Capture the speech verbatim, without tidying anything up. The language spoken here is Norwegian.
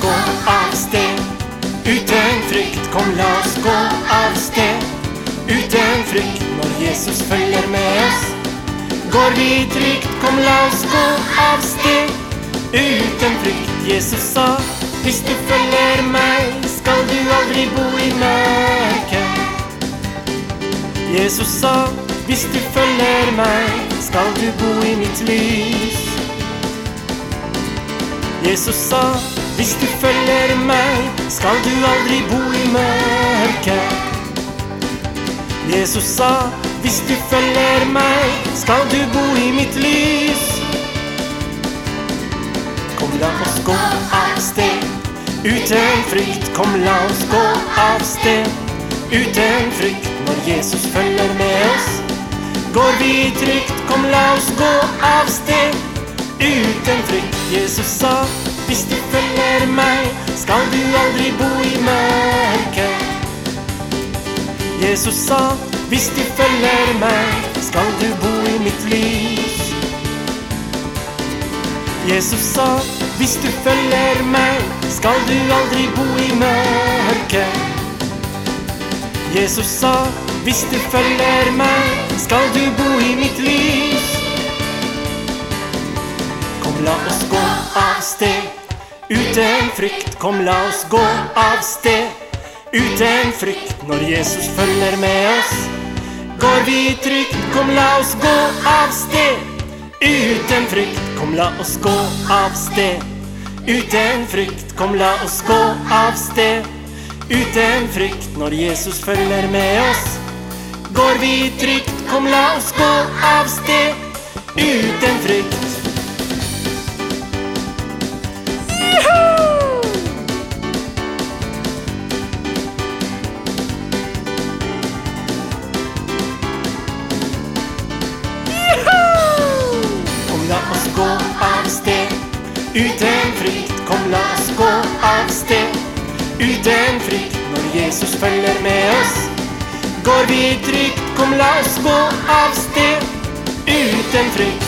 gå av sted. Uten frykt, kom la oss gå av sted. Uten frykt, når Jesus følger med oss. Går vi trygt, kom la oss gå av sted. Uten frykt, Jesus sa, hvis du følger meg, skal du aldri bo i mørket. Jesus sa, hvis du følger meg, skal du bo i mitt lys. Jesus sa, hvis du følger meg, skal du aldri bo i mørket. Jesus sa, hvis du følger meg, skal du bo i mitt lys. Kom la oss gå av sted. Uten frykt, kom la oss gå av sted. Uten frykt, når Jesus følger med oss. Går vi trygt, kom la oss gå av sted. Uten frykt, Jesus sa, hvis du følger meg, skal du aldri bo i mørket. Jesus sa, hvis du følger meg, skal du bo i mitt lys. Jesus sa, hvis du følger meg, skal du aldri bo i mørket. Jesus sa, hvis du følger meg, skal du bo i mitt lys. Kom la oss gå av sted. Uten frykt, kom la oss gå av sted. Uten frykt, når Jesus følger med oss. Går vi trygt, kom la oss gå av sted. Uten frykt, kom la oss gå av sted. Uten frykt, kom la oss gå av sted. Uten frykt, når Jesus følger med oss. Går vi trygt, kom la oss gå av sted. Uten frykt. La oss gå av sted. Uten frykt, kom la oss gå av sted. Uten frykt, når Jesus følger med oss. Går vi trygt, kom la oss gå av sted. Uten frykt.